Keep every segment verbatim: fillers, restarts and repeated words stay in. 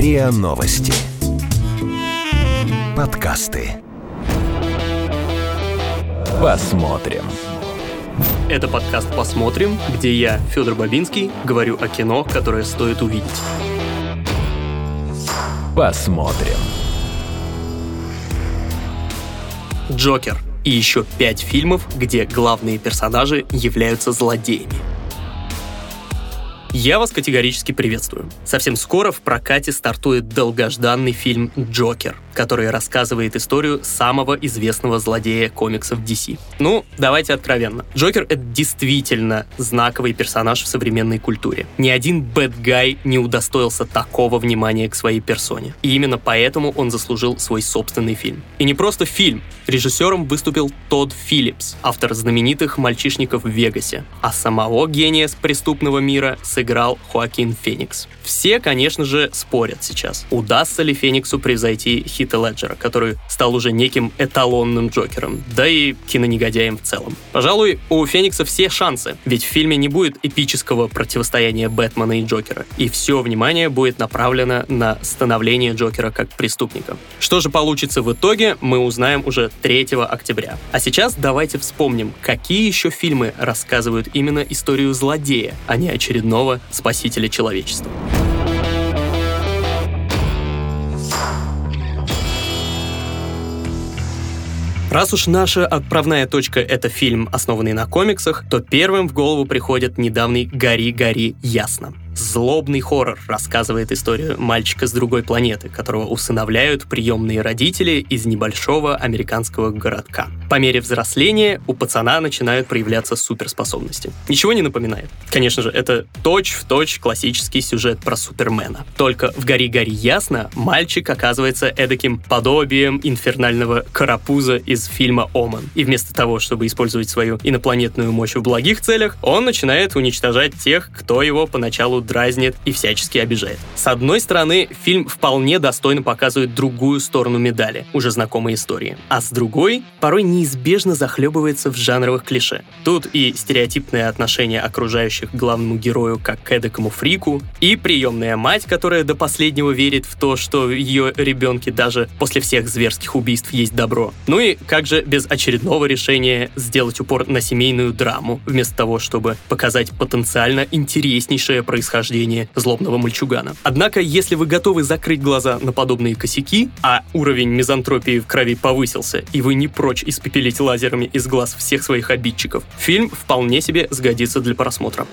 РИА Новости. Подкасты. Посмотрим. Это подкаст «Посмотрим», где я, Федор Бабинский, говорю о кино, которое стоит увидеть. Посмотрим. «Джокер» и еще пять фильмов, где главные персонажи являются злодеями. Я вас категорически приветствую. Совсем скоро в прокате стартует долгожданный фильм «Джокер», который рассказывает историю самого известного злодея комиксов ди си. Ну, давайте откровенно. Джокер — это действительно знаковый персонаж в современной культуре. Ни один бэд-гай не удостоился такого внимания к своей персоне. И именно поэтому он заслужил свой собственный фильм. И не просто фильм. Режиссером выступил Тодд Филлипс, автор знаменитых «Мальчишников в Вегасе». А самого гения с преступного мира сыграл Хоакин Феникс. Все, конечно же, спорят сейчас, удастся ли Фениксу превзойти Хита Леджера, который стал уже неким эталонным Джокером, да и кинонегодяем в целом. Пожалуй, у Феникса все шансы, ведь в фильме не будет эпического противостояния Бэтмена и Джокера, и все внимание будет направлено на становление Джокера как преступника. Что же получится в итоге, мы узнаем уже третьего октября. А сейчас давайте вспомним, какие еще фильмы рассказывают именно историю злодея, а не очередного спасителя человечества. Раз уж наша отправная точка — это фильм, основанный на комиксах, то первым в голову приходит недавний «Гори, гори, ясно». Злобный хоррор рассказывает историю мальчика с другой планеты, которого усыновляют приемные родители из небольшого американского городка. По мере взросления у пацана начинают проявляться суперспособности. Ничего не напоминает? Конечно же, это точь-в-точь классический сюжет про Супермена. Только в «Гори, гори, ясно» мальчик оказывается эдаким подобием инфернального карапуза из фильма «Омен». И вместо того, чтобы использовать свою инопланетную мощь в благих целях, он начинает уничтожать тех, кто его поначалу дразнит и всячески обижает. С одной стороны, фильм вполне достойно показывает другую сторону медали, уже знакомой истории. А с другой, порой неизбежно захлебывается в жанровых клише. Тут и стереотипное отношение окружающих к главному герою как к эдакому фрику, и приемная мать, которая до последнего верит в то, что в ее ребенке даже после всех зверских убийств есть добро. Ну и как же без очередного решения сделать упор на семейную драму, вместо того, чтобы показать потенциально интереснейшее происхождение злобного мальчугана. Однако, если вы готовы закрыть глаза на подобные косяки, а уровень мизантропии в крови повысился, и вы не прочь испепелить лазерами из глаз всех своих обидчиков, фильм вполне себе сгодится для просмотра.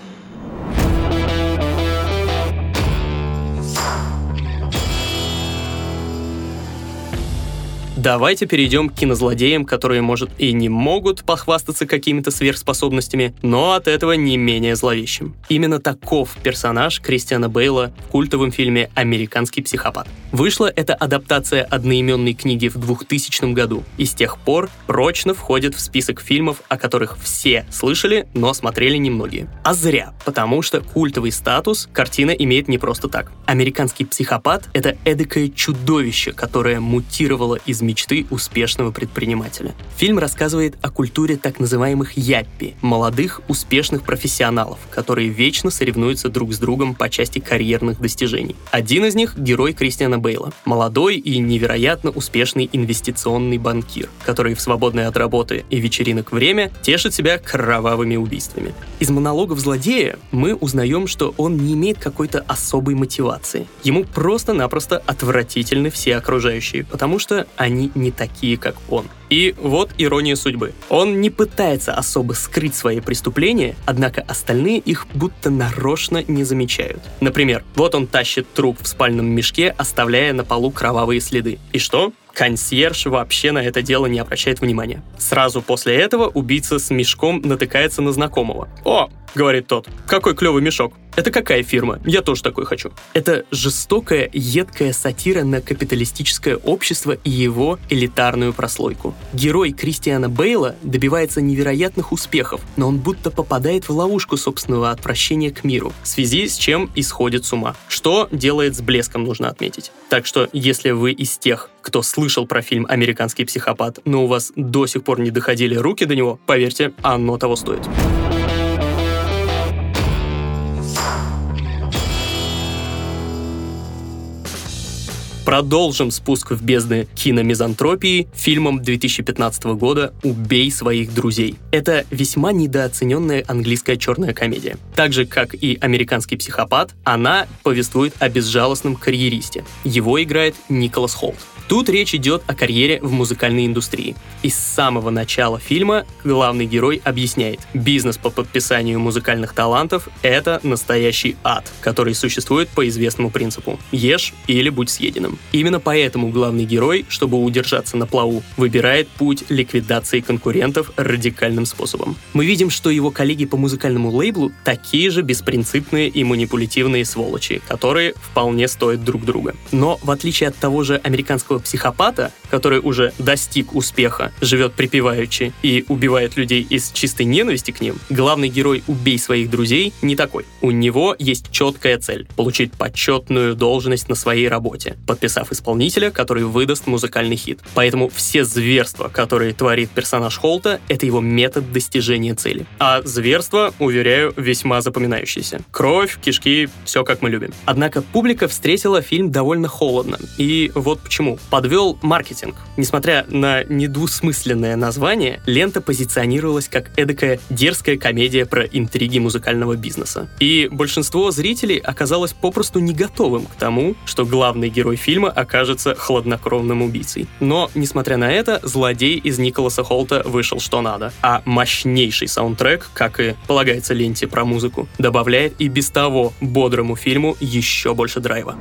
Давайте перейдем к кинозлодеям, которые, может, и не могут похвастаться какими-то сверхспособностями, но от этого не менее зловещим. Именно таков персонаж Кристиана Бейла в культовом фильме «Американский психопат». Вышла эта адаптация одноименной книги в двухтысячном году, и с тех пор прочно входит в список фильмов, о которых все слышали, но смотрели немногие. А зря, потому что культовый статус картина имеет не просто так. «Американский психопат» — это эдакое чудовище, которое мутировало из мечты мечты успешного предпринимателя. Фильм рассказывает о культуре так называемых яппи, молодых успешных профессионалов, которые вечно соревнуются друг с другом по части карьерных достижений. Один из них — герой Кристиана Бейла, молодой и невероятно успешный инвестиционный банкир, который в свободное от работы и вечеринок время тешит себя кровавыми убийствами. Из монологов злодея мы узнаем, что он не имеет какой-то особой мотивации. Ему просто-напросто отвратительны все окружающие, потому что они не такие, как он. И вот ирония судьбы. Он не пытается особо скрыть свои преступления, однако остальные их будто нарочно не замечают. Например, вот он тащит труп в спальном мешке, оставляя на полу кровавые следы. И что? Консьерж вообще на это дело не обращает внимания. Сразу после этого убийца с мешком натыкается на знакомого. «О!» — говорит тот. «Какой клевый мешок! Это какая фирма? Я тоже такой хочу». Это жестокая, едкая сатира на капиталистическое общество и его элитарную прослойку. Герой Кристиана Бейла добивается невероятных успехов, но он будто попадает в ловушку собственного отвращения к миру, в связи с чем и сходит с ума. Что делает с блеском, нужно отметить. Так что, если вы из тех, кто слышал про фильм «Американский психопат», но у вас до сих пор не доходили руки до него, поверьте, оно того стоит. продолжим спуск в бездны киномизантропии фильмом две тысячи пятнадцатого года «Убей своих друзей». Это весьма недооцененная английская черная комедия. Так же, как и «Американский психопат», она повествует о безжалостном карьеристе. Его играет Николас Холт. Тут речь идет о карьере в музыкальной индустрии. И с самого начала фильма главный герой объясняет: бизнес по подписанию музыкальных талантов — это настоящий ад, который существует по известному принципу «ешь или будь съеденным». Именно поэтому главный герой, чтобы удержаться на плаву, выбирает путь ликвидации конкурентов радикальным способом. Мы видим, что его коллеги по музыкальному лейблу такие же беспринципные и манипулятивные сволочи, которые вполне стоят друг друга. Но в отличие от того же американского психопата, который уже достиг успеха, живет припеваючи и убивает людей из чистой ненависти к ним, главный герой «Убей своих друзей» не такой. У него есть четкая цель — получить почетную должность на своей работе, подписав исполнителя, который выдаст музыкальный хит. Поэтому все зверства, которые творит персонаж Холта, это его метод достижения цели. А зверства, уверяю, весьма запоминающиеся. Кровь, кишки, все как мы любим. Однако публика встретила фильм довольно холодно. И вот почему. Подвел маркетинг. Несмотря на недвусмысленное название, лента позиционировалась как эдакая дерзкая комедия про интриги музыкального бизнеса. И большинство зрителей оказалось попросту не готовым к тому, что главный герой фильма окажется хладнокровным убийцей. Но, несмотря на это, злодей из Николаса Холта вышел что надо. А мощнейший саундтрек, как и полагается ленте про музыку, добавляет и без того бодрому фильму еще больше драйва.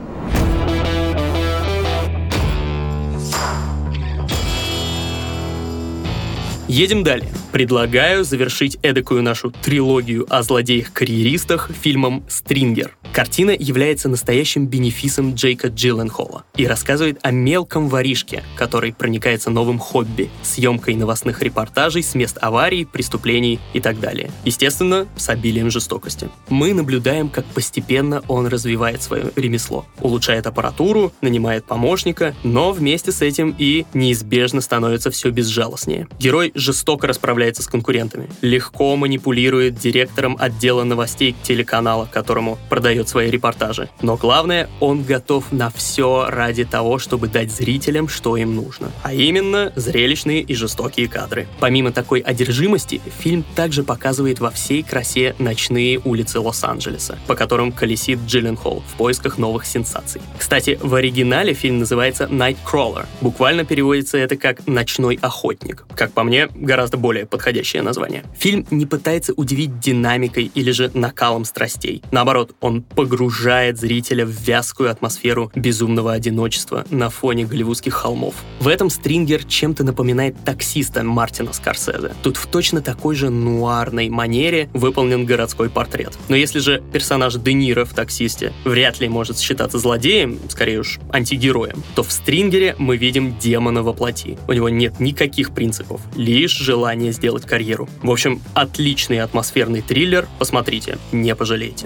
Едем далее. Предлагаю завершить эдакую нашу трилогию о злодеях-карьеристах фильмом «Стрингер». Картина является настоящим бенефисом Джейка Джилленхола и рассказывает о мелком воришке, который проникается новым хобби — съемкой новостных репортажей с мест аварий, преступлений и так далее. Естественно, с обилием жестокости. Мы наблюдаем, как постепенно он развивает свое ремесло, улучшает аппаратуру, нанимает помощника, но вместе с этим и неизбежно становится все безжалостнее. Герой жестоко расправляется с конкурентами, легко манипулирует директором отдела новостей телеканала, которому продает свои репортажи. Но главное, он готов на все ради того, чтобы дать зрителям, что им нужно. А именно, зрелищные и жестокие кадры. Помимо такой одержимости, фильм также показывает во всей красе ночные улицы Лос-Анджелеса, по которым колесит Джилленхол в поисках новых сенсаций. Кстати, в оригинале фильм называется «Nightcrawler». Буквально переводится это как «ночной охотник». Как по мне, гораздо более подходящее название. Фильм не пытается удивить динамикой или же накалом страстей. Наоборот, он погружает зрителя в вязкую атмосферу безумного одиночества на фоне голливудских холмов. В этом «Стрингер» чем-то напоминает «Таксиста» Мартина Скорсезе. Тут в точно такой же нуарной манере выполнен городской портрет. Но если же персонаж Де Ниро в «Таксисте» вряд ли может считаться злодеем, скорее уж антигероем, то в «Стрингере» мы видим демона во плоти. У него нет никаких принципов, лишь желание сделать карьеру. В общем, отличный атмосферный триллер, посмотрите, не пожалеете.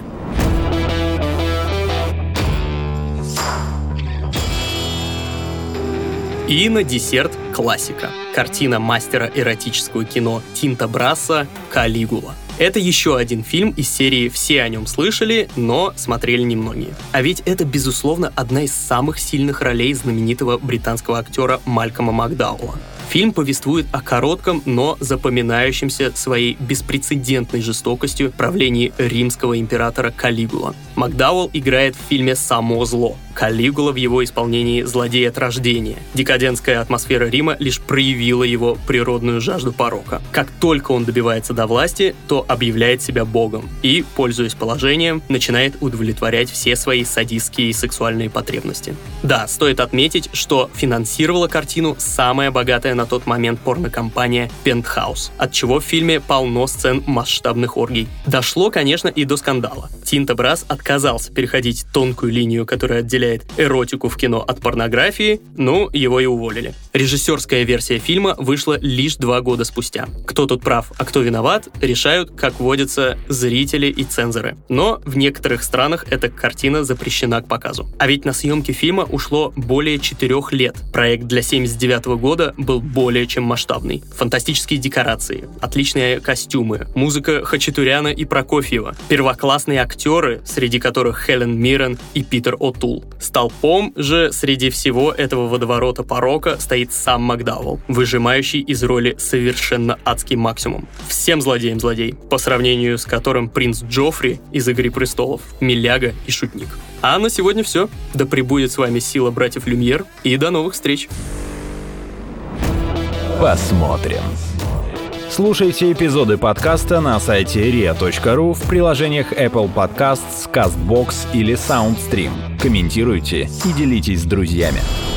И на десерт классика. Картина мастера эротического кино Тинто Брасса «Калигула». Это еще один фильм из серии «Все о нем слышали, но смотрели немногие». А ведь это, безусловно, одна из самых сильных ролей знаменитого британского актера Малькома Макдауэлла. Фильм повествует о коротком, но запоминающемся своей беспрецедентной жестокостью правлении римского императора Калигула. Макдауэлл играет в фильме само зло. Калигула в его исполнении злодей от рождения. Декадентская атмосфера Рима лишь проявила его природную жажду порока. Как только он добивается до власти, то объявляет себя богом и, пользуясь положением, начинает удовлетворять все свои садистские и сексуальные потребности. Да, стоит отметить, что финансировала картину самая богатая на тот момент порнокомпания Penthouse, отчего в фильме полно сцен масштабных оргий. Дошло, конечно, и до скандала. Тинто Брасс отказался переходить тонкую линию, которая отделяет эротику в кино от порнографии, ну, его и уволили. Режиссерская версия фильма вышла лишь два года спустя. Кто тут прав, а кто виноват, решают, как водятся, зрители и цензоры. Но в некоторых странах эта картина запрещена к показу. А ведь на съемки фильма ушло более четырех лет. Проект для семьдесят девятого года был более чем масштабный. Фантастические декорации, отличные костюмы, музыка Хачатуряна и Прокофьева, первоклассные актеры, среди которых Хелен Миррен и Питер О'Тул. Столпом же среди всего этого водоворота порока стоит сам Макдауэлл, выжимающий из роли совершенно адский максимум. Всем злодеям злодей, по сравнению с которым принц Джоффри из «Игры престолов», миляга и шутник. А на сегодня все. Да пребудет с вами сила братьев Люмьер, и до новых встреч. Посмотрим. Слушайте эпизоды подкаста на сайте риа точка ру, в приложениях Apple Podcasts, CastBox или SoundStream. Комментируйте и делитесь с друзьями.